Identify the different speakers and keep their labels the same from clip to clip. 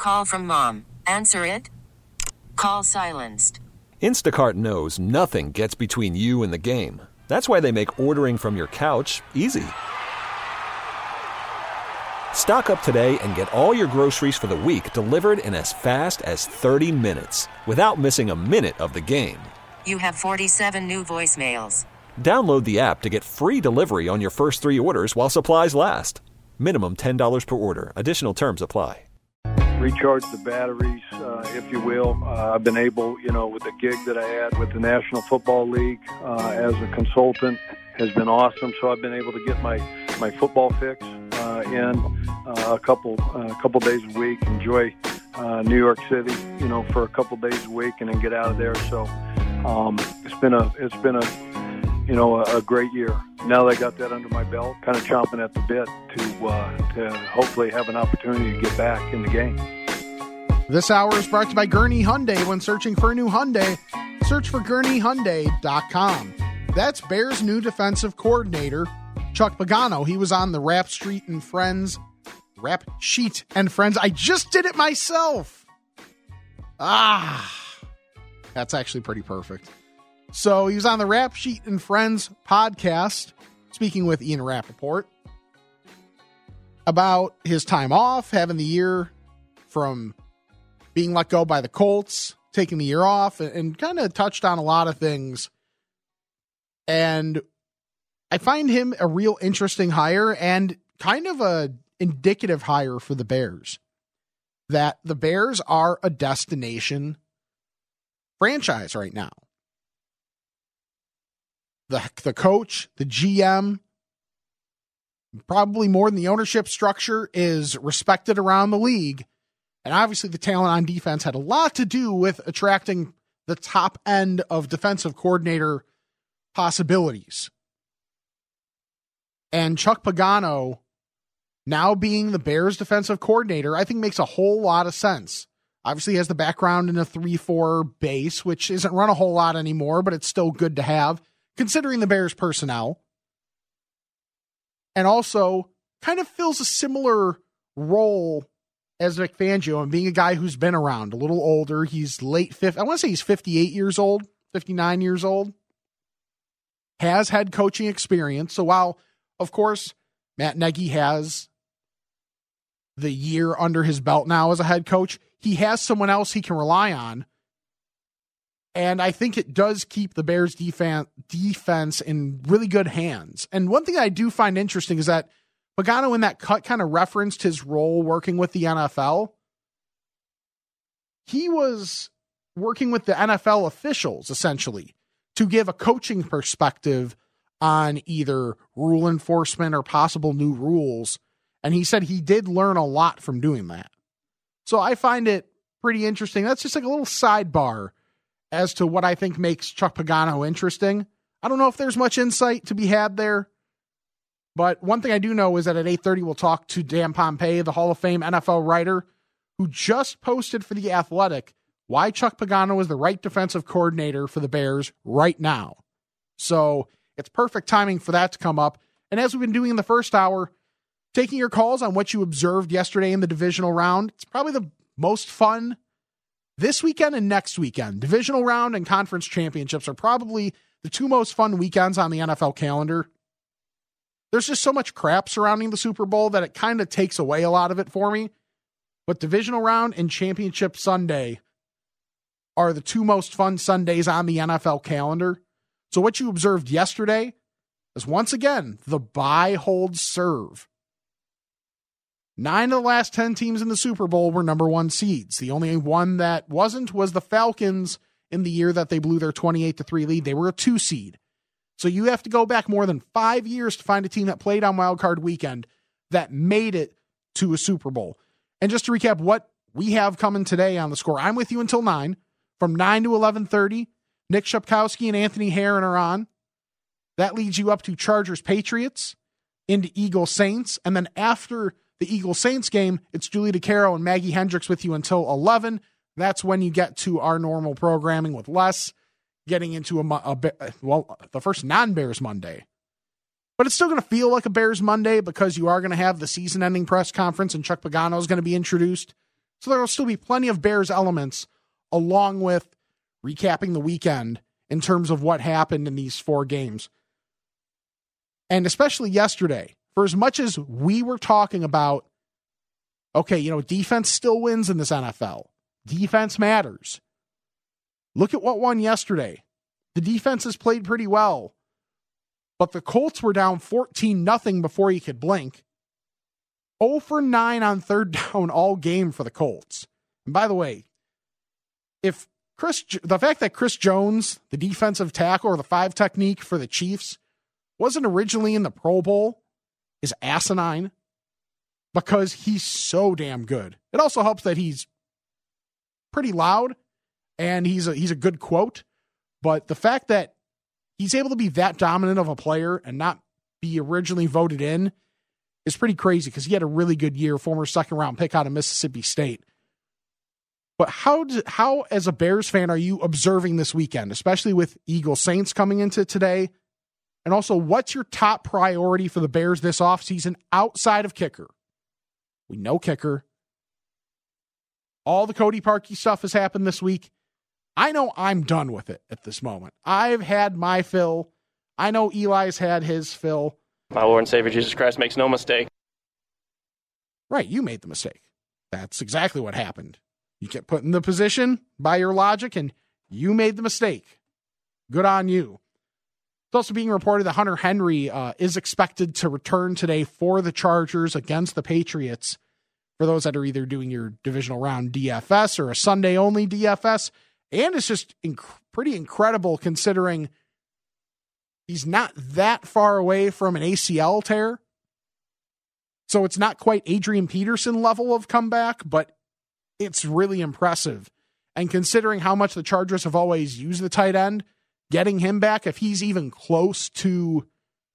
Speaker 1: Call from mom. Answer it. Call silenced.
Speaker 2: Instacart knows nothing gets between you and the game. That's why they make ordering from your couch easy. Stock up today and get all your groceries for the week delivered in as fast as 30 minutes without missing a minute of the game.
Speaker 1: You have 47 new voicemails.
Speaker 2: Download the app to get free delivery on your first 3 orders while supplies last. Minimum $10 per order. Additional terms apply.
Speaker 3: Recharge the batteries, if you will. I've been able, with the gig that I had with the National Football League as a consultant has been awesome. So I've been able to get my football fix in a couple days a week, enjoy New York City, for a couple days a week, and then get out of there. So it's been a great year. Now that I got that under my belt, kind of chomping at the bit to hopefully have an opportunity to get back in the game.
Speaker 4: This hour is brought to you by Gurney Hyundai. When searching for a new Hyundai, search for GurneyHyundai.com. That's Bears' new defensive coordinator, Chuck Pagano. He was on the Rap Sheet and Friends. I just did it myself. That's actually pretty perfect. So he was on the Rap Sheet and Friends podcast, speaking with Ian Rappaport about his time off, having the year from being let go by the Colts, taking the year off, and kind of touched on a lot of things. And I find him a real interesting hire and kind of a indicative hire for the Bears. That the Bears are a destination franchise right now. The coach, the GM, probably more than the ownership structure, is respected around the league. And obviously the talent on defense had a lot to do with attracting the top end of defensive coordinator possibilities. And Chuck Pagano now being the Bears defensive coordinator, I think makes a whole lot of sense. Obviously he has the background in a 3-4 base, which isn't run a whole lot anymore, but it's still good to have, considering the Bears personnel. And also kind of fills a similar role as Vic Fangio, and being a guy who's been around, a little older. He's late 50. I want to say he's 58 years old, 59 years old. Has had coaching experience. So while, of course, Matt Nagy has the year under his belt now as a head coach, he has someone else he can rely on. And I think it does keep the Bears defense in really good hands. And one thing I do find interesting is that Pagano in that cut kind of referenced his role working with the NFL. He was working with the NFL officials, essentially, to give a coaching perspective on either rule enforcement or possible new rules. And he said he did learn a lot from doing that. So I find it pretty interesting. That's just like a little sidebar as to what I think makes Chuck Pagano interesting. I don't know if there's much insight to be had there. But one thing I do know is that at 8:30, we'll talk to Dan Pompei, the Hall of Fame NFL writer, who just posted for The Athletic why Chuck Pagano is the right defensive coordinator for the Bears right now. So it's perfect timing for that to come up. And as we've been doing in the first hour, taking your calls on what you observed yesterday in the divisional round. It's probably the most fun this weekend and next weekend. Divisional round and conference championships are probably the two most fun weekends on the NFL calendar. There's just so much crap surrounding the Super Bowl that it kind of takes away a lot of it for me. But divisional round and championship Sunday are the two most fun Sundays on the NFL calendar. So what you observed yesterday is, once again, the buy, hold, serve. 9 of the last 10 teams in the Super Bowl were number one seeds. The only one that wasn't was the Falcons in the year that they blew their 28-3 lead. They were a 2 seed. So you have to go back more than 5 years to find a team that played on Wild Card Weekend that made it to a Super Bowl. And just to recap what we have coming today on The Score, I'm with you until 9. From 9 to 11:30, Nick Shepkowski and Anthony Herron are on. That leads you up to Chargers-Patriots, into Eagles-Saints, and then after the Eagles-Saints game, it's Julie DeCaro and Maggie Hendricks with you until 11. That's when you get to our normal programming with Les, getting into the first non-Bears Monday. But it's still going to feel like a Bears Monday because you are going to have the season-ending press conference and Chuck Pagano is going to be introduced. So there will still be plenty of Bears elements along with recapping the weekend in terms of what happened in these 4 games. And especially yesterday, for as much as we were talking about, okay, defense still wins in this NFL. Defense matters. Look at what won yesterday. The defense has played pretty well, but the Colts were down 14-0 before you could blink. 0 for 9 on third down all game for the Colts. And by the way, if the fact that Chris Jones, the defensive tackle or the 5 technique for the Chiefs, wasn't originally in the Pro Bowl is asinine because he's so damn good. It also helps that he's pretty loud and he's a good quote. But the fact that he's able to be that dominant of a player and not be originally voted in is pretty crazy because he had a really good year, former second-round pick out of Mississippi State. But how, as a Bears fan, are you observing this weekend, especially with Eagles Saints coming into today? And also, what's your top priority for the Bears this offseason outside of kicker? We know kicker. All the Cody Parkey stuff has happened this week. I know I'm done with it at this moment. I've had my fill. I know Eli's had his fill.
Speaker 5: My Lord and Savior Jesus Christ makes no mistake.
Speaker 4: Right, you made the mistake. That's exactly what happened. You get put in the position by your logic, and you made the mistake. Good on you. It's also being reported that Hunter Henry is expected to return today for the Chargers against the Patriots. For those that are either doing your divisional round DFS or a Sunday-only DFS. And it's just pretty incredible considering he's not that far away from an ACL tear. So it's not quite Adrian Peterson level of comeback, but it's really impressive. And considering how much the Chargers have always used the tight end, getting him back, if he's even close to,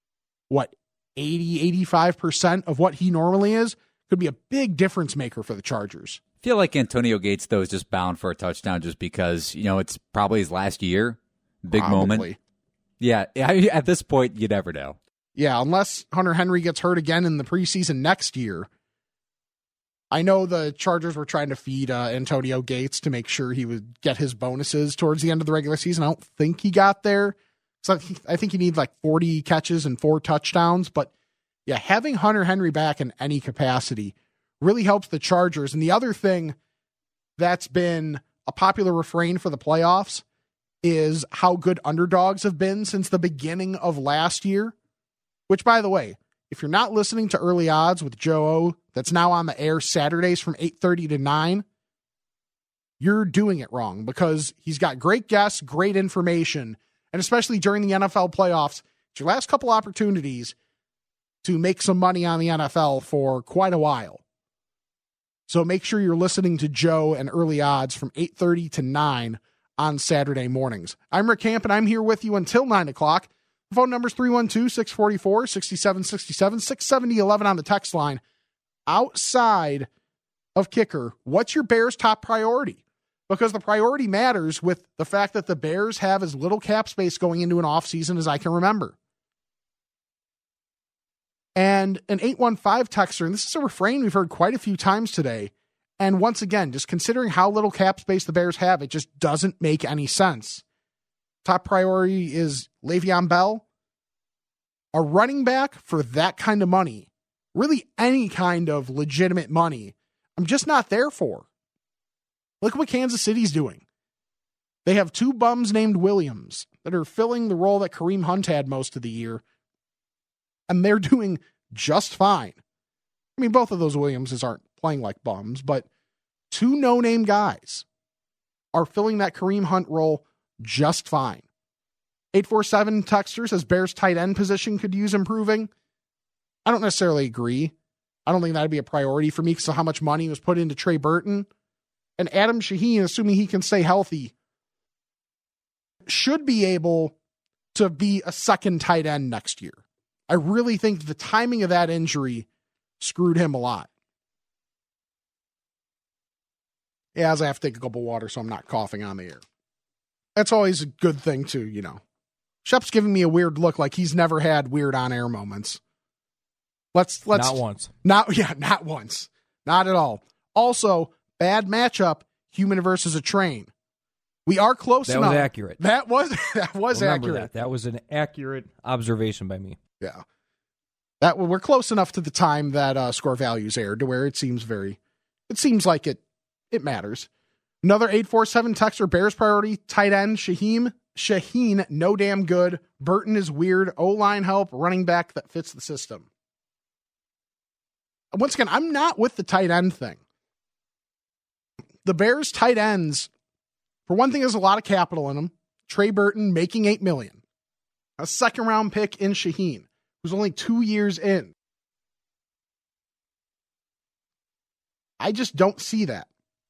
Speaker 4: 80-85% of what he normally is, could be a big difference maker for the Chargers.
Speaker 6: I feel like Antonio Gates, though, is just bound for a touchdown just because, it's probably his last year. Big moment. Yeah, at this point, you never know.
Speaker 4: Yeah, unless Hunter Henry gets hurt again in the preseason next year. I know the Chargers were trying to feed Antonio Gates to make sure he would get his bonuses towards the end of the regular season. I don't think he got there. So I think he needs 40 catches and 4 touchdowns. But yeah, having Hunter Henry back in any capacity really helps the Chargers. And the other thing that's been a popular refrain for the playoffs is how good underdogs have been since the beginning of last year. Which, by the way, if you're not listening to Early Odds with Joe O, that's now on the air Saturdays from 8:30 to 9, you're doing it wrong because he's got great guests, great information, and especially during the NFL playoffs, it's your last couple opportunities to make some money on the NFL for quite a while. So make sure you're listening to Joe and Early Odds from 8:30 to 9 on Saturday mornings. I'm Rick Camp, and I'm here with you until 9 o'clock. The phone number is 312-644-6767, 670-11 on the text line. Outside of kicker, what's your Bears' top priority? Because the priority matters with the fact that the Bears have as little cap space going into an offseason as I can remember. And an 815 texter, and this is a refrain we've heard quite a few times today, and once again, just considering how little cap space the Bears have, it just doesn't make any sense. Top priority is Le'Veon Bell. A running back for that kind of money, really any kind of legitimate money, I'm just not there for. Look at what Kansas City's doing. They have 2 bums named Williams that are filling the role that Kareem Hunt had most of the year, and they're doing just fine. I mean, both of those Williamses aren't playing like bums, but 2 no-name guys are filling that Kareem Hunt role just fine. 847 texter says Bears tight end position could use improving. I don't necessarily agree. I don't think that'd be a priority for me because of how much money was put into Trey Burton. And Adam Shaheen, assuming he can stay healthy, should be able to be a second tight end next year. I really think the timing of that injury screwed him a lot. Yeah, as I have to take a cup of water so I'm not coughing on the air. That's always a good thing too, Shep's giving me a weird look like he's never had weird on-air moments. Let's
Speaker 7: Not once.
Speaker 4: Not once. Not at all. Also, bad matchup, human versus a train. We are close enough.
Speaker 7: That was accurate.
Speaker 4: That was
Speaker 7: Remember
Speaker 4: accurate.
Speaker 7: That was an accurate observation by me.
Speaker 4: Yeah. We're close enough to the time that Score Values aired to where it seems like it matters. Another 847 texter, Bears priority, tight end, Shaheen, no damn good. Burton is weird. O-line help, running back that fits the system. Once again, I'm not with the tight end thing. The Bears tight ends, for one thing, there's a lot of capital in them. Trey Burton making $8 million. A second-round pick in Shaheen, who's only 2 years in. I just don't see that.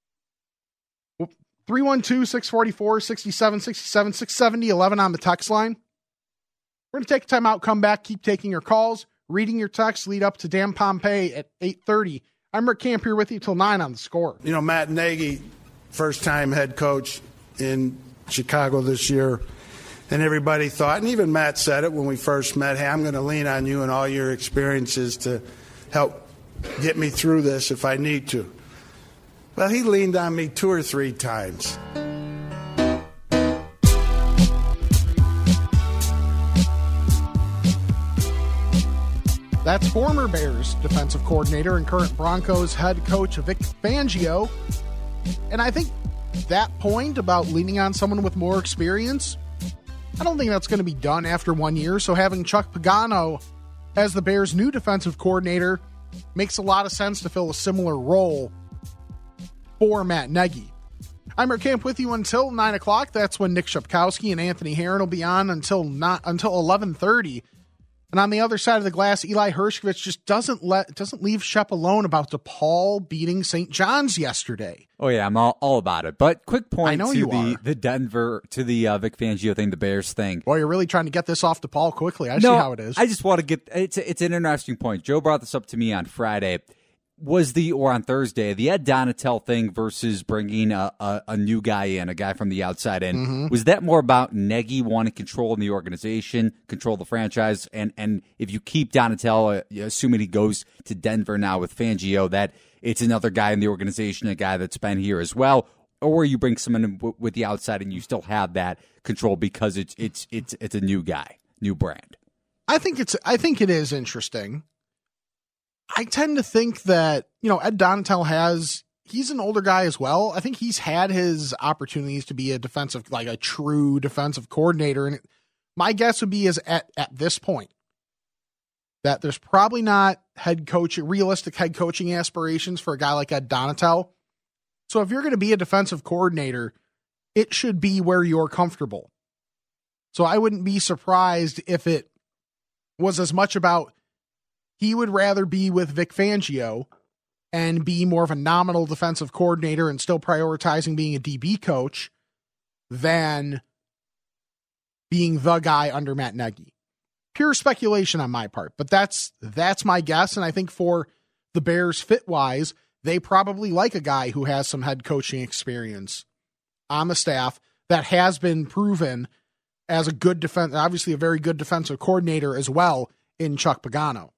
Speaker 4: 312-644-6767, 670-11 on the text line. We're going to take a time out, come back, keep taking your calls, reading your texts, lead up to Dan Pompei at 8:30. I'm Rick Camp here with you till 9 on the Score.
Speaker 8: You know, Matt Nagy, first-time head coach in Chicago this year, and everybody thought, and even Matt said it when we first met, hey, I'm going to lean on you and all your experiences to help get me through this if I need to. Well, he leaned on me 2 or 3 times.
Speaker 4: That's former Bears defensive coordinator and current Broncos head coach Vic Fangio. And I think that point about leaning on someone with more experience, I don't think that's going to be done after 1 year. So having Chuck Pagano as the Bears' new defensive coordinator makes a lot of sense to fill a similar role for Matt Nagy. I'm Rick Camp with you until 9 o'clock. That's when Nick Shepkowski and Anthony Herron will be on until 11:30. And on the other side of the glass, Eli Hershkovich just doesn't leave Shep alone about DePaul beating St. John's yesterday.
Speaker 6: Oh yeah, I'm all about it. But quick point to
Speaker 4: the
Speaker 6: Denver, to the Vic Fangio thing, the Bears thing.
Speaker 4: Boy, you're really trying to get this off DePaul quickly. I see how it is.
Speaker 6: I just want to get it's an interesting point. Joe brought this up to me on Friday. Or on Thursday, the Ed Donatel thing versus bringing a new guy in, a guy from the outside in. Mm-hmm. Was that more about Nagy wanting control in the organization, control the franchise, and if you keep Donatel, assuming he goes to Denver now with Fangio, that it's another guy in the organization, a guy that's been here as well, or you bring someone in with the outside and you still have that control because it's a new guy, new brand.
Speaker 4: I think it is interesting. I tend to think that, Ed Donatel he's an older guy as well. I think he's had his opportunities to be a true defensive coordinator. And my guess would be is at this point that there's probably not realistic head coaching aspirations for a guy like Ed Donatel. So if you're going to be a defensive coordinator, it should be where you're comfortable. So I wouldn't be surprised if it was as much about he would rather be with Vic Fangio and be more of a nominal defensive coordinator and still prioritizing being a DB coach than being the guy under Matt Nagy. Pure speculation on my part, but that's my guess. And I think for the Bears fit-wise, they probably like a guy who has some head coaching experience on the staff that has been proven as a good obviously a very good defensive coordinator as well in Chuck Pagano.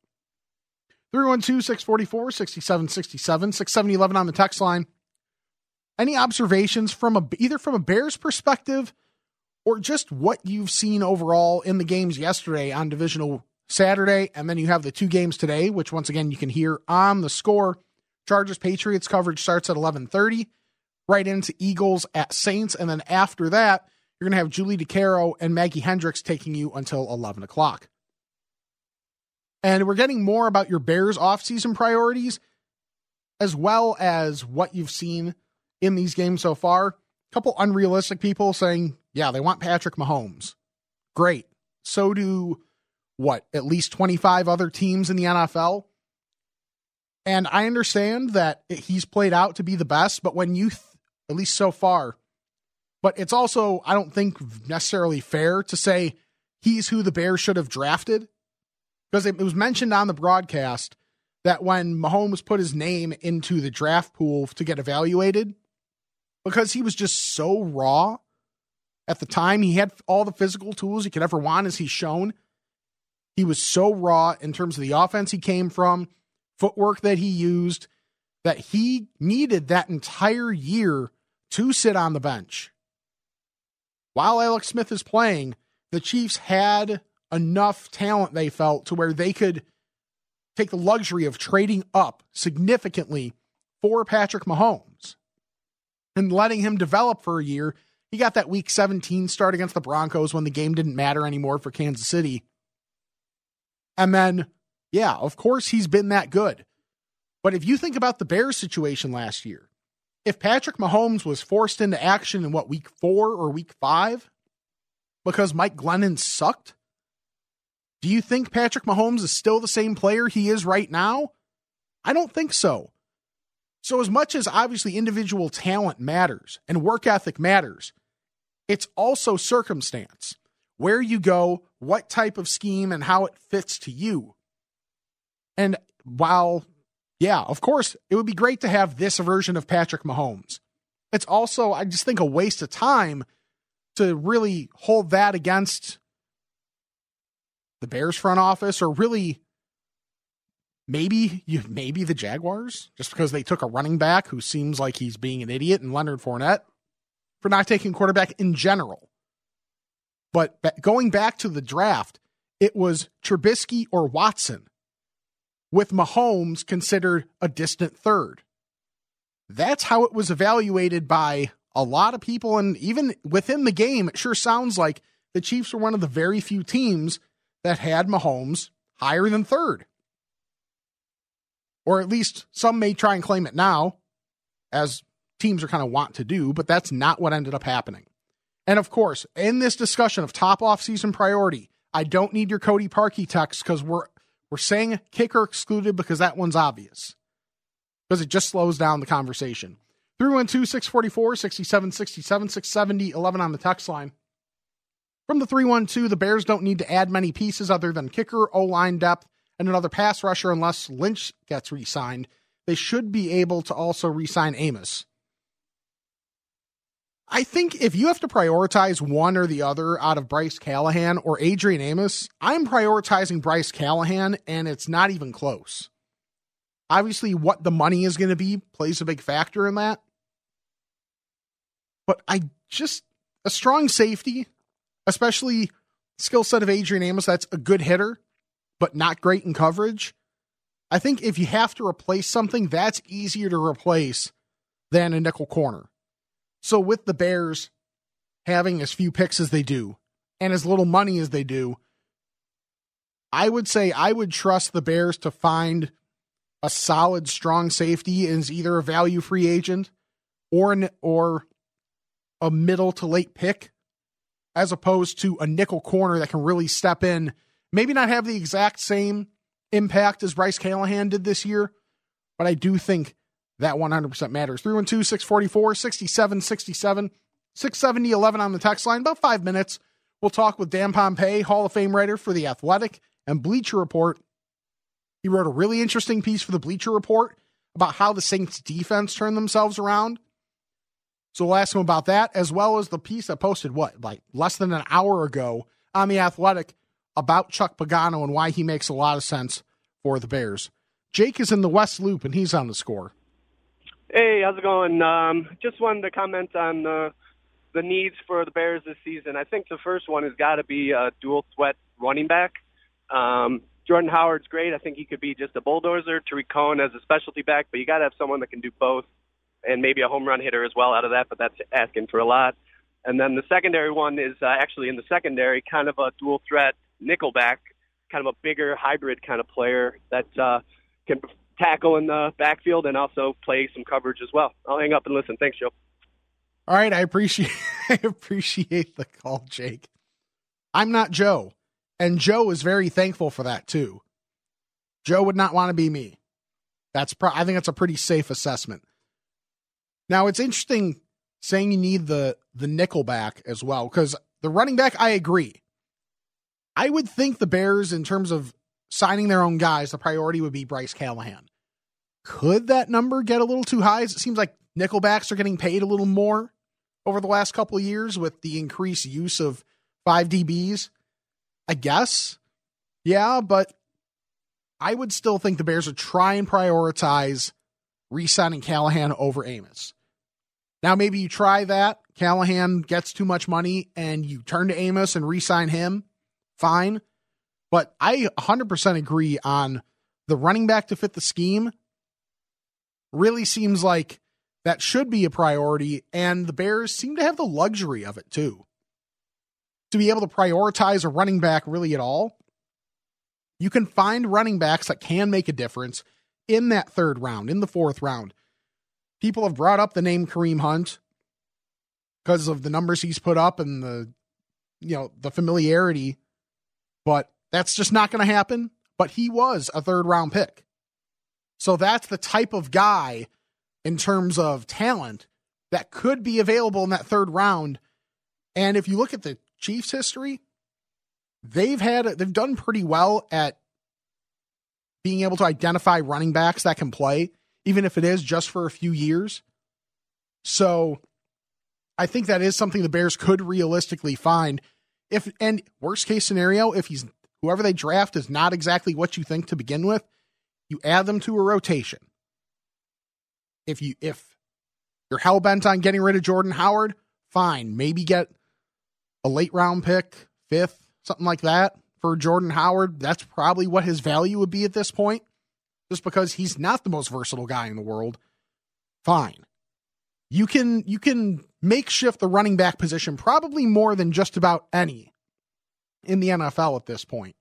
Speaker 4: 312-644-6767, 670-11 on the text line. Any observations either from a Bears perspective or just what you've seen overall in the games yesterday on Divisional Saturday, and then you have the 2 games today, which once again you can hear on the Score. Chargers-Patriots coverage starts at 11:30, right into Eagles at Saints, and then after that, you're going to have Julie DeCaro and Maggie Hendricks taking you until 11 o'clock. And we're getting more about your Bears offseason priorities, as well as what you've seen in these games so far. A couple unrealistic people saying, yeah, they want Patrick Mahomes. Great. So do, at least 25 other teams in the NFL? And I understand that he's played out to be the best, but when at least so far, but it's also, I don't think, necessarily fair to say he's who the Bears should have drafted. Because it was mentioned on the broadcast that when Mahomes put his name into the draft pool to get evaluated, because he was just so raw at the time, he had all the physical tools you could ever want, as he's shown. He was so raw in terms of the offense he came from, footwork that he used, that he needed that entire year to sit on the bench. While Alex Smith is playing, the Chiefs had enough talent, they felt, to where they could take the luxury of trading up significantly for Patrick Mahomes and letting him develop for a year. He got that Week 17 start against the Broncos when the game didn't matter anymore for Kansas City. And then, yeah, of course he's been that good. But if you think about the Bears situation last year, if Patrick Mahomes was forced into action in Week 4 or Week 5 because Mike Glennon sucked, do you think Patrick Mahomes is still the same player he is right now? I don't think so. So as much as obviously individual talent matters and work ethic matters, it's also circumstance. Where you go, what type of scheme, and how it fits to you. And while, yeah, of course, it would be great to have this version of Patrick Mahomes, it's also, I just think, a waste of time to really hold that against the Bears front office, or really maybe the Jaguars, just because they took a running back who seems like he's being an idiot, and Leonard Fournette, for not taking quarterback in general. But going back to the draft, it was Trubisky or Watson, with Mahomes considered a distant third. That's how it was evaluated by a lot of people, and even within the game, it sure sounds like the Chiefs were one of the very few teams that had Mahomes higher than third. Or at least some may try and claim it now, as teams are kind of want to do, but that's not what ended up happening. And of course, in this discussion of top offseason priority, I don't need your Cody Parkey text, because we're saying kicker excluded because that one's obvious, because it just slows down the conversation. 312-644-6767, 670-11 on the text line. From the 312, the Bears don't need to add many pieces other than kicker, O-line depth, and another pass rusher unless Lynch gets re-signed. They should be able to also re-sign Amos. I think if you have to prioritize one or the other out of Bryce Callahan or Adrian Amos, I'm prioritizing Bryce Callahan, and it's not even close. Obviously, what the money is going to be plays a big factor in that. But a strong safety, especially skill set of Adrian Amos, that's a good hitter, but not great in coverage. I think if you have to replace something, that's easier to replace than a nickel corner. So with the Bears having as few picks as they do and as little money as they do, I would say I would trust the Bears to find a solid, strong safety as either a value free agent or a middle to late pick, as opposed to a nickel corner that can really step in, maybe not have the exact same impact as Bryce Callahan did this year, but I do think that 100% matters. 312-644-6767, 670-11 on the text line. About 5 minutes, we'll talk with Dan Pompei, Hall of Fame writer for The Athletic and Bleacher Report. He wrote a really interesting piece for the Bleacher Report about how the Saints defense turned themselves around. So we'll ask him about that, as well as the piece I posted, less than an hour ago on The Athletic about Chuck Pagano and why he makes a lot of sense for the Bears. Jake is in the West Loop, and he's on the score.
Speaker 5: Hey, how's it going? Just wanted to comment on the needs for the Bears this season. I think the first one has got to be a dual threat running back. Jordan Howard's great. I think he could be just a bulldozer. Tariq Cohen as a specialty back, but you got to have someone that can do both, and maybe a home run hitter as well out of that, but that's asking for a lot. And then the secondary one is actually in the secondary, kind of a dual threat nickel back, kind of a bigger hybrid kind of player that can tackle in the backfield and also play some coverage as well. I'll hang up and listen. Thanks, Joe.
Speaker 4: All right, I appreciate the call, Jake. I'm not Joe, and Joe is very thankful for that too. Joe would not want to be me. I think that's a pretty safe assessment. Now, it's interesting saying you need the nickel back as well, because the running back, I agree. I would think the Bears, in terms of signing their own guys, the priority would be Bryce Callahan. Could that number get a little too high? It seems like nickelbacks are getting paid a little more over the last couple of years with the increased use of 5 DBs. I guess. Yeah, but I would still think the Bears would try and prioritize re-signing Callahan over Amos. Now, maybe you try that. Callahan gets too much money and you turn to Amos and re-sign him. Fine. But I 100% agree on the running back to fit the scheme. Really seems like that should be a priority, and the Bears seem to have the luxury of it too. To be able to prioritize a running back really at all, you can find running backs that can make a difference in that third round, in the fourth round. People have brought up the name Kareem Hunt because of the numbers he's put up and the familiarity, but that's just not going to happen. But he was a third round pick. So that's the type of guy in terms of talent that could be available in that third round. And if you look at the Chiefs' history, they've done pretty well at being able to identify running backs that can play, even if it is just for a few years. So I think that is something the Bears could realistically find. And worst case scenario, if whoever they draft is not exactly what you think to begin with, you add them to a rotation. If you're hell-bent on getting rid of Jordan Howard, fine. Maybe get a late round pick, 5th, something like that for Jordan Howard. That's probably what his value would be at this point, just because he's not the most versatile guy in the world. Fine. You can makeshift the running back position probably more than just about any in the NFL at this point.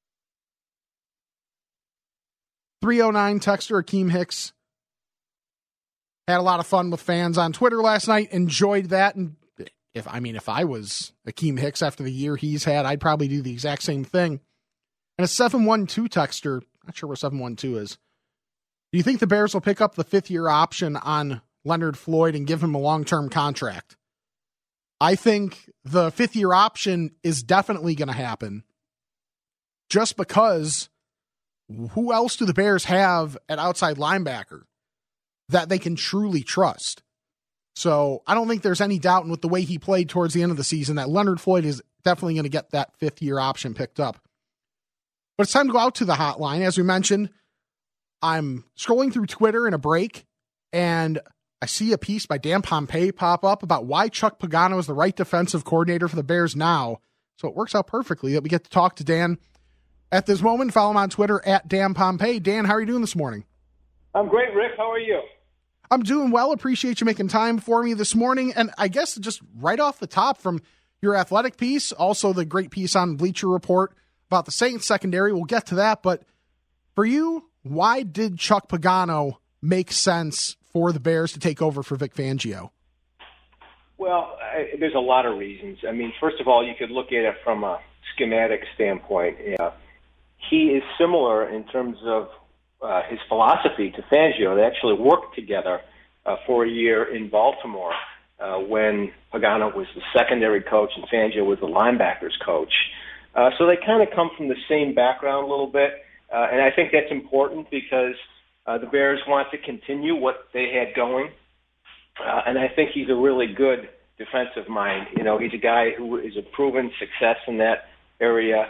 Speaker 4: 309 texter Akeem Hicks had a lot of fun with fans on Twitter last night. Enjoyed that. And if I was Akeem Hicks after the year he's had, I'd probably do the exact same thing. And a 712 texter, not sure where 712 is. Do you think the Bears will pick up the 5th-year option on Leonard Floyd and give him a long-term contract? I think the 5th-year option is definitely going to happen. Just because who else do the Bears have at outside linebacker that they can truly trust? So I don't think there's any doubt with the way he played towards the end of the season that Leonard Floyd is definitely going to get that 5th-year option picked up. But it's time to go out to the hotline. As we mentioned, I'm scrolling through Twitter in a break, and I see a piece by Dan Pompei pop up about why Chuck Pagano is the right defensive coordinator for the Bears now. So it works out perfectly that we get to talk to Dan at this moment. Follow him on Twitter at Dan Pompei. Dan, how are you doing this morning?
Speaker 9: I'm great, Rick. How are you?
Speaker 4: I'm doing well. Appreciate you making time for me this morning. And I guess just right off the top from your Athletic piece, also the great piece on Bleacher Report about the Saints secondary. We'll get to that. But for you, why did Chuck Pagano make sense for the Bears to take over for Vic Fangio?
Speaker 9: Well, there's a lot of reasons. I mean, first of all, you could look at it from a schematic standpoint. He is similar in terms of his philosophy to Fangio. They actually worked together for a year in Baltimore when Pagano was the secondary coach and Fangio was the linebackers coach. So they kind of come from the same background a little bit, and I think that's important because the Bears want to continue what they had going, and I think he's a really good defensive mind. You know, he's a guy who is a proven success in that area.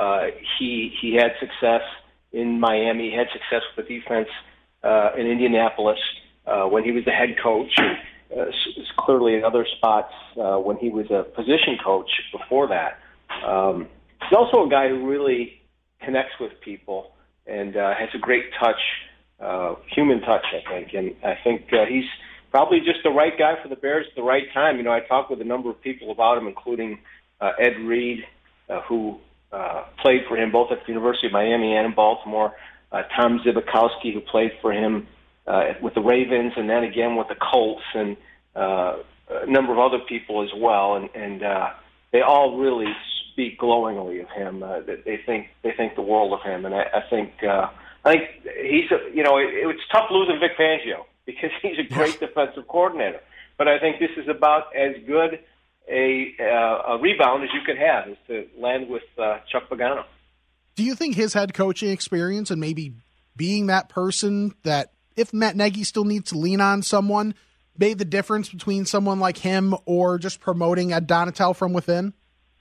Speaker 9: He had success in Miami. He had success with the defense in Indianapolis when he was the head coach. Clearly in other spots when he was a position coach before that. He's also a guy who really connects with people and has a great touch, human touch, I think. And I think he's probably just the right guy for the Bears at the right time. You know, I talked with a number of people about him, including Ed Reed, who played for him both at the University of Miami and in Baltimore, Tom Zibikowski, who played for him with the Ravens and then again with the Colts, and a number of other people as well. And they all really speak glowingly of him. They think the world of him, and I think he's it's tough losing Vic Fangio because he's a great defensive coordinator. But I think this is about as good a rebound as you could have, is to land with Chuck Pagano.
Speaker 4: Do you think his head coaching experience and maybe being that person that if Matt Nagy still needs to lean on someone made the difference between someone like him or just promoting Ed Donatel from within?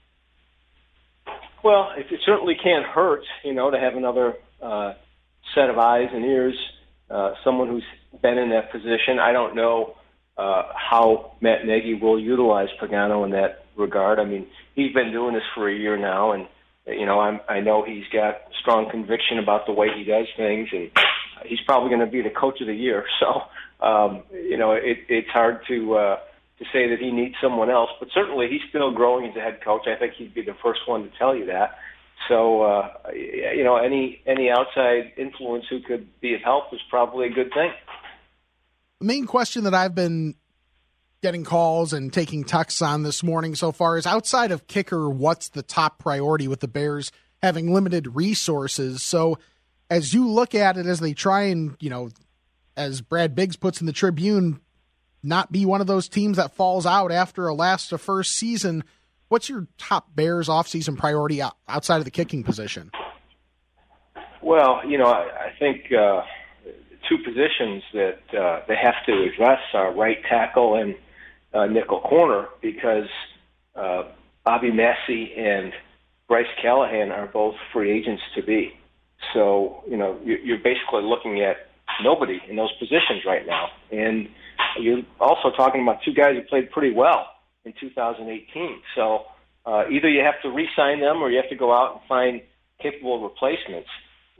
Speaker 9: Well, it certainly can't hurt, to have another set of eyes and ears, someone who's been in that position. I don't know how Matt Nagy will utilize Pagano in that regard. I mean, he's been doing this for a year now, and I know he's got strong conviction about the way he does things, and he's probably going to be the coach of the year. So, it's hard to say that he needs someone else, but certainly he's still growing as a head coach. I think he'd be the first one to tell you that. So, any outside influence who could be of help is probably a good thing.
Speaker 4: The main question that I've been getting calls and taking texts on this morning so far is, outside of kicker, what's the top priority with the Bears having limited resources? So as you look at it, as they try and, as Brad Biggs puts in the Tribune, not be one of those teams that falls out after a first season, what's your top Bears offseason priority outside of the kicking position?
Speaker 9: Well, I think two positions that they have to address are right tackle and nickel corner, because Bobby Massey and Bryce Callahan are both free agents to be. So, you're basically looking at nobody in those positions right now. And you're also talking about two guys who played pretty well in 2018. So either you have to re-sign them or you have to go out and find capable replacements.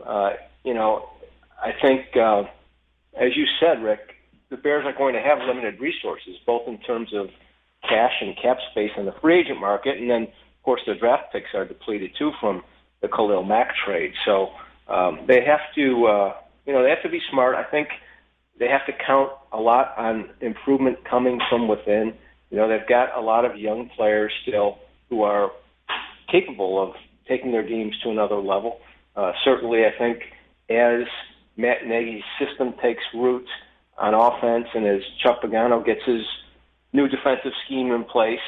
Speaker 9: I think, as you said, Rick, the Bears are going to have limited resources, both in terms of cash and cap space in the free agent market, and then, of course, the draft picks are depleted too from the Khalil Mack trade. So they have to, they have to be smart. I think they have to count a lot on improvement coming from within. They've got a lot of young players still who are capable of taking their games to another level. Certainly, I think as Matt Nagy's system takes root on offense, and as Chuck Pagano gets his new defensive scheme in place,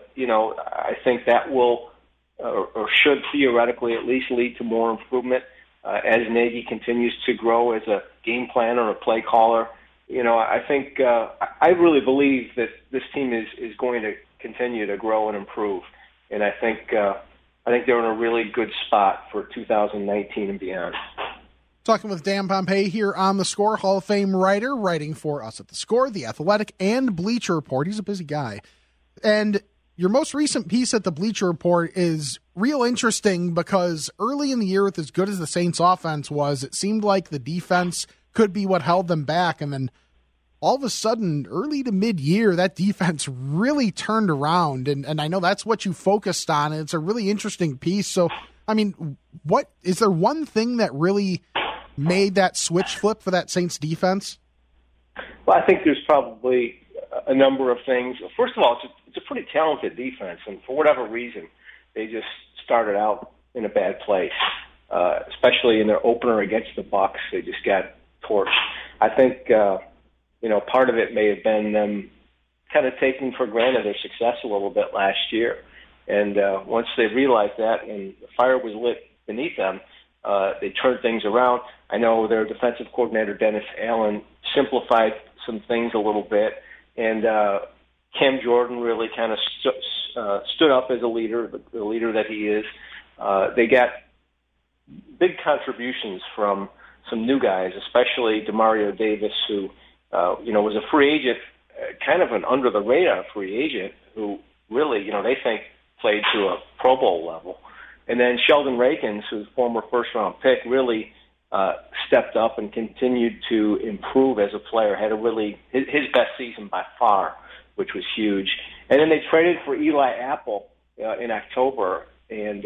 Speaker 9: I think that will, or should theoretically at least, lead to more improvement as Nagy continues to grow as a game planner or a play caller. I think I really believe that this team is going to continue to grow and improve, and I think they're in a really good spot for 2019 and beyond.
Speaker 4: Talking with Dan Pompei here on The Score, Hall of Fame writer, writing for us at The Score, The Athletic, and Bleacher Report. He's a busy guy. And your most recent piece at the Bleacher Report is real interesting because early in the year, with as good as the Saints offense was, it seemed like the defense could be what held them back. And then all of a sudden, early to mid-year, that defense really turned around. And I know that's what you focused on. And it's a really interesting piece. So, I mean, what is there one thing that really made that switch flip for that Saints defense?
Speaker 9: Well, I think there's probably a number of things. First of all, it's a pretty talented defense, and for whatever reason, they just started out in a bad place, especially in their opener against the Bucs. They just got torched. I think, part of it may have been them kind of taking for granted their success a little bit last year. And once they realized that and the fire was lit beneath them, they turned things around. I know their defensive coordinator, Dennis Allen, simplified some things a little bit, and Cam Jordan really kind of stood up as a leader, the leader that he is. They got big contributions from some new guys, especially Demario Davis, who was a free agent, kind of an under-the-radar free agent, who really, they think played to a Pro Bowl level. And then Sheldon Rakins, who's a former first-round pick, really stepped up and continued to improve as a player, had his best season by far, which was huge. And then they traded for Eli Apple in October, and,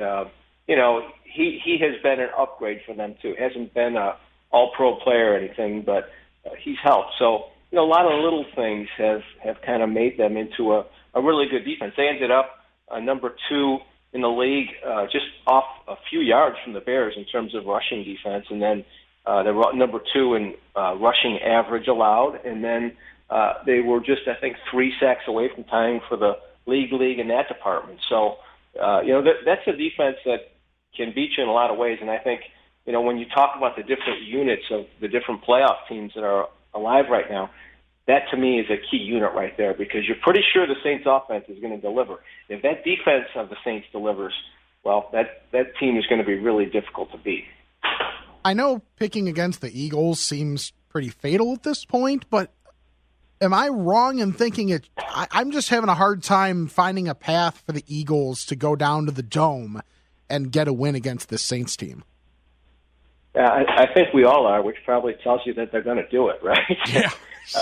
Speaker 9: he has been an upgrade for them, too. Hasn't been an all-pro player or anything, but he's helped. So, a lot of little things have kind of made them into a really good defense. They ended up number 2 in the league, just off a few yards from the Bears in terms of rushing defense, and then they were number 2 in rushing average allowed, and then they were just, I think, 3 sacks away from tying for the league in that department. So, that's a defense that can beat you in a lot of ways, and I think, when you talk about the different units of the different playoff teams that are alive right now, that to me is a key unit right there, because you're pretty sure the Saints offense is going to deliver. If that defense of the Saints delivers, well, that team is going to be really difficult to beat.
Speaker 4: I know picking against the Eagles seems pretty fatal at this point, but am I wrong in thinking it? I'm just having a hard time finding a path for the Eagles to go down to the Dome and get a win against this Saints team.
Speaker 9: Yeah, I think we all are, which probably tells you that they're going to do it, right?
Speaker 4: Yeah.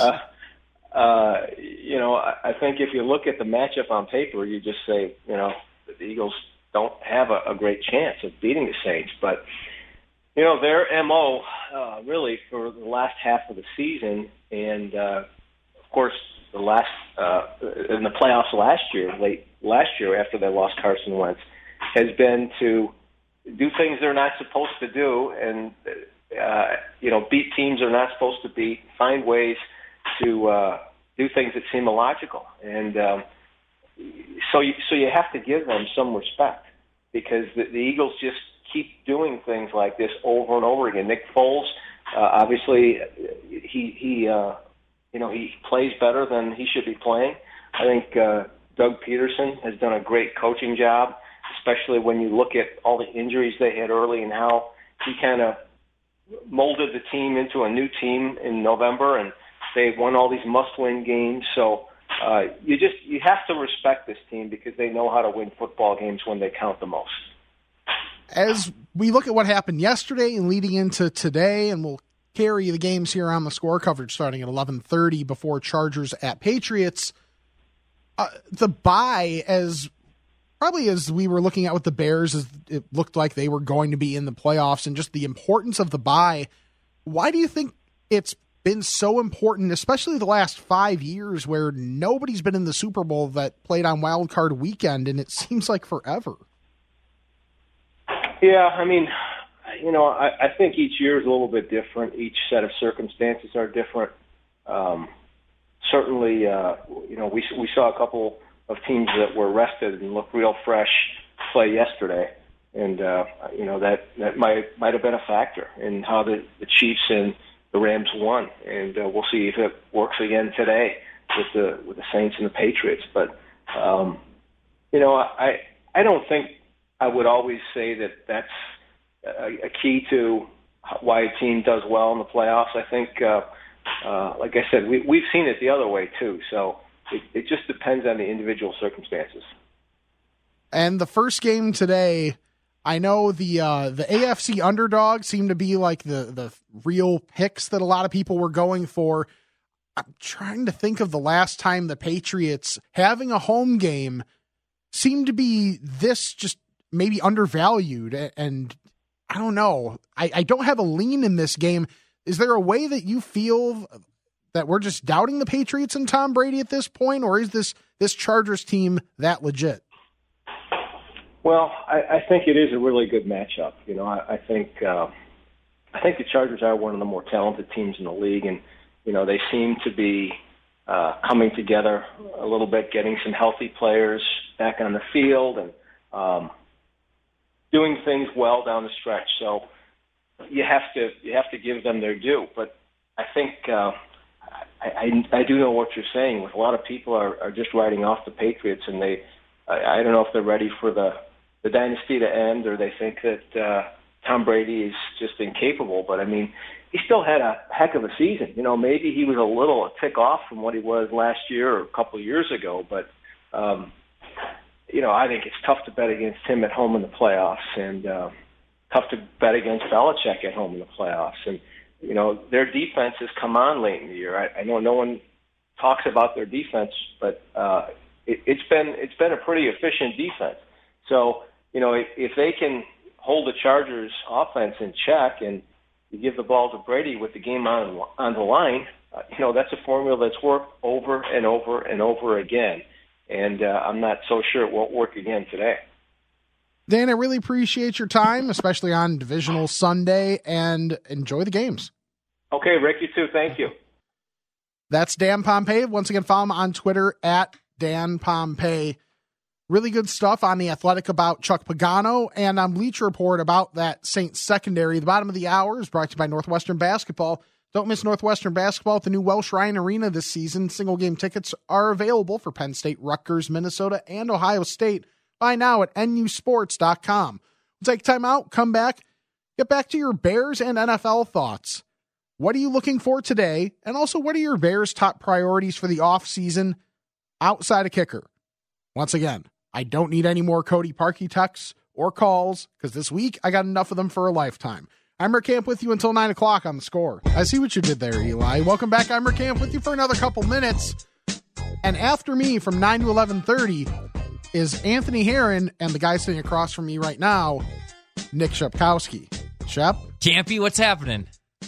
Speaker 9: I think if you look at the matchup on paper, you just say, the Eagles don't have a great chance of beating the Saints. But, their MO really for the last half of the season and, of course, in the playoffs late last year after they lost Carson Wentz, has been to do things they're not supposed to do and, beat teams they're not supposed to beat, find ways to do things that seem illogical. And so you have to give them some respect because the Eagles just keep doing things like this over and over again. Nick Foles, obviously, he plays better than he should be playing. I think Doug Peterson has done a great coaching job, especially when you look at all the injuries they had early and how he kind of molded the team into a new team in November, and they won all these must-win games. So you have to respect this team because they know how to win football games when they count the most.
Speaker 4: As we look at what happened yesterday and leading into today, and we'll carry the games here on the Score coverage starting at 11:30 before Chargers at Patriots. The bye, as we were looking at with the Bears, as it looked like they were going to be in the playoffs, and just the importance of the bye. Why do you think it's been so important, especially the last 5 years where nobody's been in the Super Bowl that played on Wild Card Weekend, and it seems like forever?
Speaker 9: Yeah, I think each year is a little bit different. Each set of circumstances are different. Certainly, we saw a couple of teams that were rested and looked real fresh play yesterday, and that might have been a factor in how the Chiefs and the Rams won. And we'll see if it works again today with the Saints and the Patriots. But I don't think I would always say that that's a key to why a team does well in the playoffs. I think, like I said, we've seen it the other way too. So it just depends on the individual circumstances.
Speaker 4: And the first game today, I know the AFC underdog seemed to be like the real picks that a lot of people were going for. I'm trying to think of the last time the Patriots having a home game seemed to be this just maybe undervalued. And I don't know. I don't have a lean in this game. Is there a way that you feel that we're just doubting the Patriots and Tom Brady at this point, or is this Chargers team that legit?
Speaker 9: Well, I think it is a really good matchup. I think the Chargers are one of the more talented teams in the league, and they seem to be coming together a little bit, getting some healthy players back on the field, and doing things well down the stretch. So you have to give them their due. But I think I do know what you're saying. With a lot of people are just writing off the Patriots, and I don't know if they're ready for the dynasty to end, or they think that Tom Brady is just incapable. But he still had a heck of a season. Maybe he was a tick off from what he was last year or a couple of years ago, but I think it's tough to bet against him at home in the playoffs, and tough to bet against Belichick at home in the playoffs. And their defense has come on late in the year. I know no one talks about their defense, but it's been a pretty efficient defense. So if they can hold the Chargers' offense in check and you give the ball to Brady with the game on the line, that's a formula that's worked over and over and over again. And I'm not so sure it won't work again today.
Speaker 4: Dan, I really appreciate your time, especially on Divisional Sunday, and enjoy the games.
Speaker 9: Okay, Rick, you too. Thank you.
Speaker 4: That's Dan Pompei. Once again, follow him on Twitter at Dan Pompei. Really good stuff on The Athletic about Chuck Pagano, and on Bleacher Report about that Saints secondary. The bottom of the hour is brought to you by Northwestern Basketball. Don't miss Northwestern Basketball at the new Welsh Ryan Arena this season. Single-game tickets are available for Penn State, Rutgers, Minnesota, and Ohio State. Buy now at nusports.com. We'll take time out, come back, get back to your Bears and NFL thoughts. what are you looking for today? And also, what are your Bears' top priorities for the offseason outside of kicker? Once again, I don't need any more Cody Parkey texts or calls because this week I got enough of them for a lifetime. I'm Rick Camp with you until 9 o'clock on The Score. I see what you did there, Eli. Welcome back. I'm Rick Camp with you for another couple minutes. And after me from 9 to 11:30 is Anthony Herron and the guy sitting across from me right now, Nick Shepkowski. Shep?
Speaker 10: Campy, what's happening?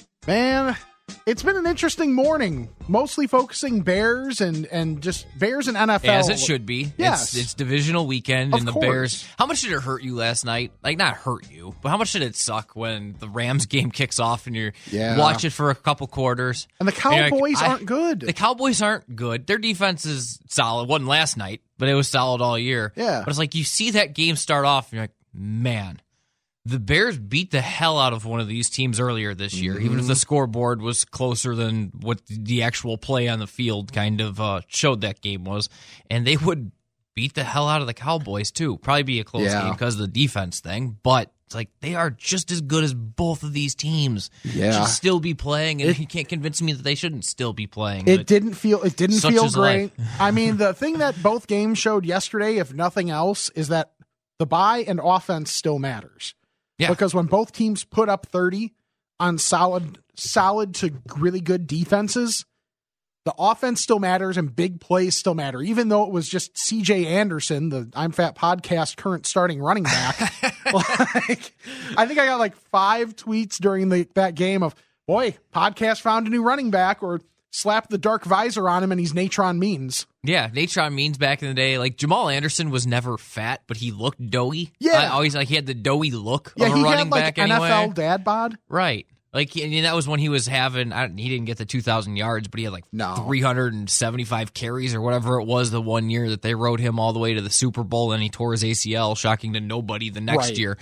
Speaker 4: Man, it's been an interesting morning, mostly focusing Bears and just Bears and NFL.
Speaker 10: As it should be.
Speaker 4: Yes.
Speaker 10: It's divisional weekend,
Speaker 4: Of
Speaker 10: and the
Speaker 4: course.
Speaker 10: Bears. How much did it hurt you last night? Like, not hurt you, but how much did it suck when the Rams game kicks off and you watch it for a couple quarters?
Speaker 4: And the Cowboys aren't good.
Speaker 10: The Cowboys aren't good. Their defense is solid. Wasn't last night, but it was solid all year.
Speaker 4: Yeah.
Speaker 10: But it's like you see that game start off, and you're like, man, the Bears beat the hell out of one of these teams earlier this year, even if the scoreboard was closer than what the actual play on the field kind of showed that game was. And they would beat the hell out of the Cowboys, too. Probably be a close game because of the defense thing. But it's like they are just as good as both of these teams.
Speaker 4: Yeah.
Speaker 10: Should still be playing, and you can't convince me that they shouldn't still be playing.
Speaker 4: It didn't feel
Speaker 10: is
Speaker 4: great.
Speaker 10: life.
Speaker 4: I mean, the thing that both games showed yesterday, if nothing else, is that the bye and offense still matters.
Speaker 10: Yeah.
Speaker 4: Because when both teams put up 30 on solid to really good defenses, the offense still matters and big plays still matter. Even though it was just CJ Anderson, the I'm Fat podcast current starting running back. Like, I think I got like 5 tweets during that game of, boy, podcast found a new running back, or slap the dark visor on him and he's Natron Means.
Speaker 10: Yeah, Natron Means back in the day. Like, Jamal Anderson was never fat, but he looked doughy.
Speaker 4: Yeah.
Speaker 10: He had the doughy look
Speaker 4: Yeah,
Speaker 10: of a
Speaker 4: he
Speaker 10: running
Speaker 4: had like
Speaker 10: back anyway.
Speaker 4: NFL dad bod.
Speaker 10: Right. Like, and that was when he was having, he didn't get the 2,000 yards, but he had like 375 carries or whatever it was the one year that they rode him all the way to the Super Bowl, and he tore his ACL, shocking to nobody the next year.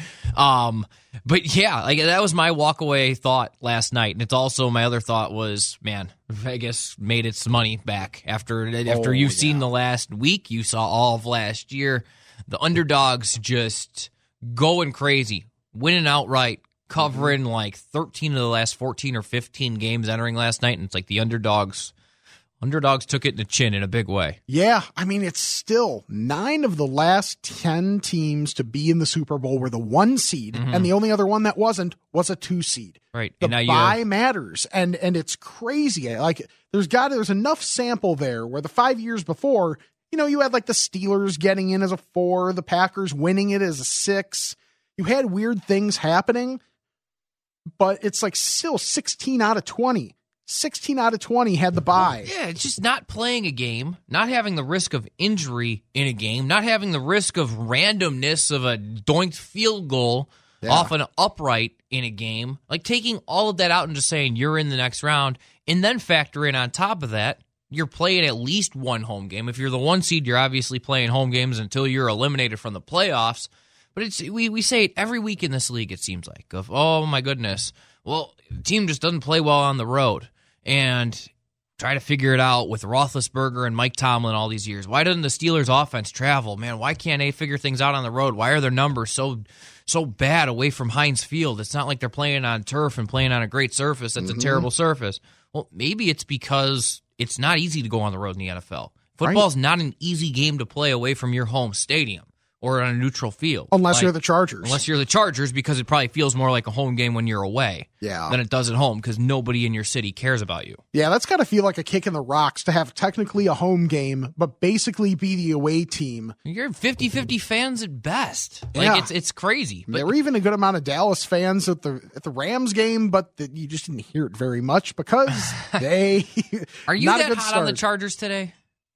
Speaker 10: But yeah, like that was my walkaway thought last night. And it's also my other thought was, man, Vegas made its money back after you've seen the last week. You saw all of last year. The underdogs just going crazy, winning outright, covering like 13 of the last 14 or 15 games entering last night. And it's like the underdogs took it in the chin in a big way.
Speaker 4: Yeah, I mean, it's still 9 of the last 10 teams to be in the Super Bowl were the 1 seed, and the only other one that wasn't was a 2 seed.
Speaker 10: Right.
Speaker 4: The bye matters, and it's crazy. Like, there's enough sample there where the 5 years before, you had like the Steelers getting in as a 4, the Packers winning it as a 6. You had weird things happening, but it's like still 16 out of 20. 16 out of 20 had the bye.
Speaker 10: Yeah, it's just not playing a game, not having the risk of injury in a game, not having the risk of randomness of a doinked field goal off an upright in a game. Like, taking all of that out and just saying you're in the next round, and then factor in on top of that, you're playing at least one home game. If you're the 1 seed, you're obviously playing home games until you're eliminated from the playoffs. But we say it every week in this league, it seems like, of, oh my goodness, well, the team just doesn't play well on the road. And try to figure it out with Roethlisberger and Mike Tomlin all these years. Why doesn't the Steelers offense travel? Man, why can't they figure things out on the road? Why are their numbers so bad away from Heinz Field? It's not like they're playing on turf and playing on a great surface. That's a terrible surface. Well, maybe it's because it's not easy to go on the road in the NFL. Football's not an easy game to play away from your home stadium or on a neutral field.
Speaker 4: Unless you're the Chargers.
Speaker 10: Unless you're the Chargers, because it probably feels more like a home game when you're away than it does at home, because nobody in your city cares about you.
Speaker 4: Yeah, that's got to feel like a kick in the rocks to have technically a home game, but basically be the away team.
Speaker 10: You're 50-50 fans at best. Like, it's crazy.
Speaker 4: But there were even a good amount of Dallas fans at the Rams game, but you just didn't hear it very much because they
Speaker 10: Are you
Speaker 4: not
Speaker 10: that
Speaker 4: a good
Speaker 10: hot
Speaker 4: start.
Speaker 10: on the Chargers today?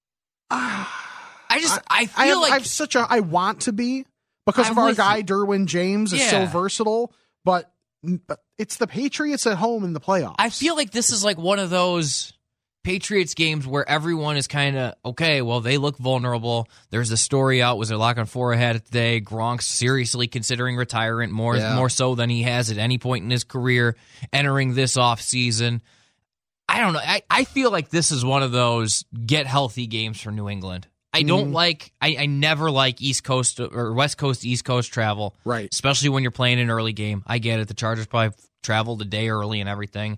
Speaker 10: I
Speaker 4: want to be, because of our guy Derwin James is so versatile, but it's the Patriots at home in the playoffs.
Speaker 10: I feel like this is like one of those Patriots games where everyone is kind of, okay, well, they look vulnerable. There's a story out, was there locking 4 ahead today? Gronk's seriously considering retirement more so than he has at any point in his career entering this offseason. I don't know. I feel like this is one of those get healthy games for New England. I don't I never like East Coast or West Coast, East Coast travel.
Speaker 4: Right.
Speaker 10: Especially when you're playing an early game. I get it. The Chargers probably traveled a day early and everything.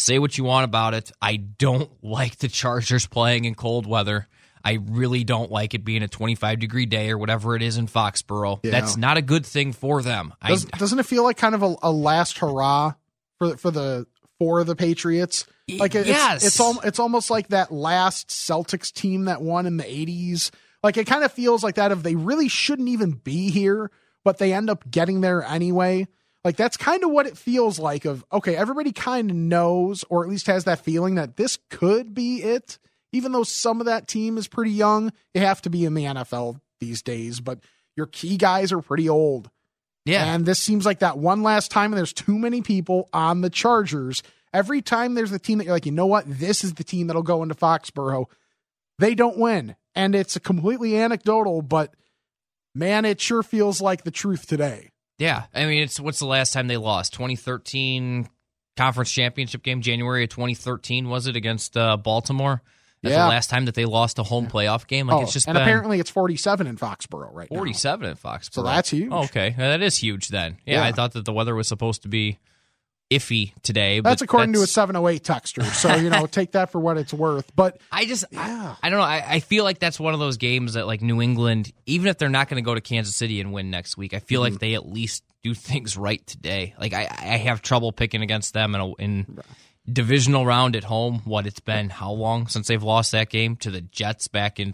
Speaker 10: Say what you want about it. I don't like the Chargers playing in cold weather. I really don't like it being a 25-degree day or whatever it is in Foxborough. Yeah. That's not a good thing for them.
Speaker 4: Doesn't it feel like kind of a last hurrah for the Patriots? Like it's almost like that last Celtics team that won in the 80s. Like it kind of feels like that if they really shouldn't even be here, but they end up getting there anyway. Like that's kind of what it feels like of, okay, everybody kind of knows, or at least has that feeling that this could be it. Even though some of that team is pretty young, you have to be in the NFL these days, but your key guys are pretty old.
Speaker 10: Yeah.
Speaker 4: And this seems like that one last time, and there's too many people on the Chargers. Every time there's the team that you're like, you know what? This is the team that'll go into Foxborough. They don't win. And it's completely anecdotal, but man, it sure feels like the truth today.
Speaker 10: Yeah. I mean, what's the last time they lost? 2013 conference championship game, January of 2013, was it, against Baltimore? That's the last time that they lost a home playoff game. Like it's just
Speaker 4: apparently it's 47 in Foxborough right now.
Speaker 10: 47 in Foxborough.
Speaker 4: So that's huge.
Speaker 10: Oh, okay. That is huge then. Yeah, I thought that the weather was supposed to be iffy today.
Speaker 4: That's according to a 708 texter. So, take that for what it's worth. But
Speaker 10: I don't know. I feel like that's one of those games that, like, New England, even if they're not going to go to Kansas City and win next week, I feel like they at least do things right today. Like, I have trouble picking against them in divisional round at home. It's been how long since they've lost that game to the Jets back in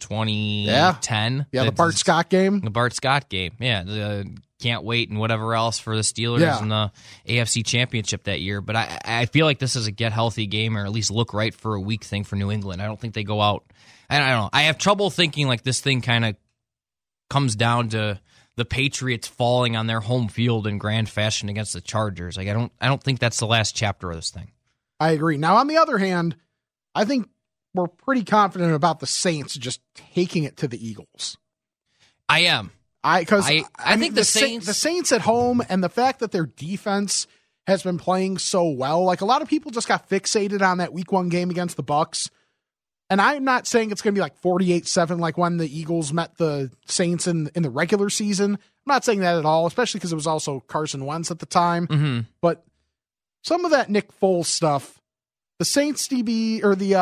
Speaker 10: 2010?
Speaker 4: Yeah, the Bart Scott game.
Speaker 10: The Bart Scott game. Yeah, the can't wait and whatever else for the Steelers in the AFC Championship that year. But I feel like this is a get healthy game, or at least look right for a week thing for New England. I don't think they go out. I don't know. I have trouble thinking like this thing kind of comes down to the Patriots falling on their home field in grand fashion against the Chargers. Like I don't think that's the last chapter of this thing.
Speaker 4: I agree. Now, on the other hand, I think we're pretty confident about the Saints just taking it to the Eagles.
Speaker 10: I am.
Speaker 4: I think the Saints at home, and the fact that their defense has been playing so well, like a lot of people just got fixated on that week 1 game against the Bucs. And I'm not saying it's going to be like 48-7 like when the Eagles met the Saints in the regular season. I'm not saying that at all, especially because it was also Carson Wentz at the time.
Speaker 10: Mm-hmm.
Speaker 4: But some of that Nick Foles stuff, the Saints DBs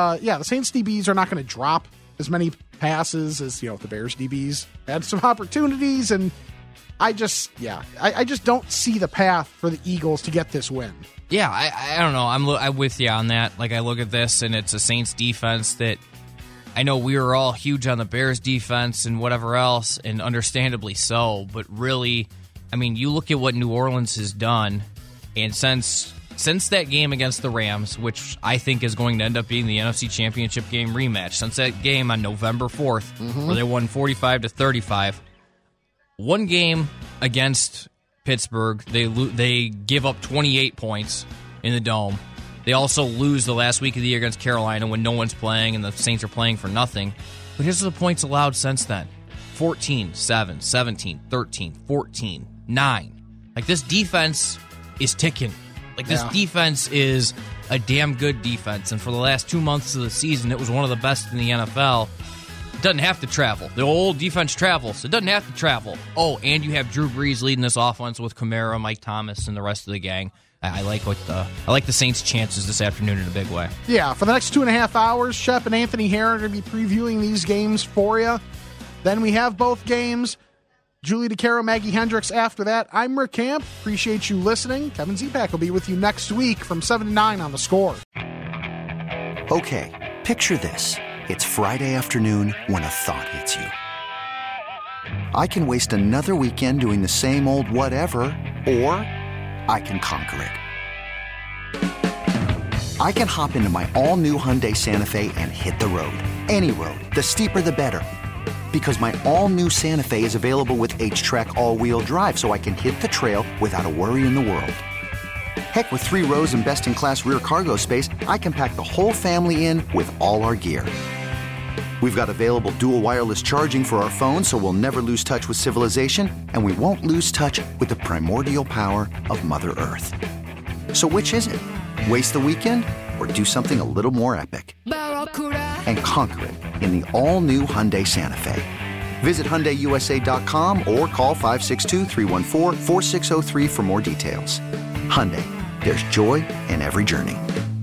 Speaker 4: are not going to drop as many passes as the Bears DBs had some opportunities, and I just don't see the path for the Eagles to get this win.
Speaker 10: Yeah, I don't know. I'm with you on that. Like, I look at this, and it's a Saints defense that I know we were all huge on the Bears defense and whatever else, and understandably so. But really, I mean, you look at what New Orleans has done, and since that game against the Rams, which I think is going to end up being the NFC Championship game rematch, since that game on November 4th, where they won 45-35, one game against Pittsburgh, they give up 28 points in the Dome. They also lose the last week of the year against Carolina when no one's playing and the Saints are playing for nothing. But here's the points allowed since then. 14, 7, 17, 13, 14, 9. Like, this defense is ticking. Like, this defense is a damn good defense. And for the last 2 months of the season, it was one of the best in the NFL. It doesn't have to travel. The old defense travels. It doesn't have to travel. Oh, and you have Drew Brees leading this offense with Kamara, Mike Thomas, and the rest of the gang. I like the Saints' chances this afternoon in a big way.
Speaker 4: Yeah, for the next 2.5 hours, Shep and Anthony Hare are going to be previewing these games for you. Then we have both games. Julie DeCaro, Maggie Hendricks after that. I'm Rick Camp. Appreciate you listening. Kevin Zepak will be with you next week from 7 to 9 on The Score.
Speaker 11: Okay, picture this. It's Friday afternoon when a thought hits you. I can waste another weekend doing the same old whatever, or I can conquer it. I can hop into my all-new Hyundai Santa Fe and hit the road. Any road. The steeper, the better. Because my all-new Santa Fe is available with H-Track all-wheel drive, so I can hit the trail without a worry in the world. Heck, with 3 rows and best-in-class rear cargo space, I can pack the whole family in with all our gear. We've got available dual wireless charging for our phones, so we'll never lose touch with civilization, and we won't lose touch with the primordial power of Mother Earth. So which is it? Waste the weekend or do something a little more epic? And conquer it in the all-new Hyundai Santa Fe. Visit HyundaiUSA.com or call 562-314-4603 for more details. Hyundai, there's joy in every journey.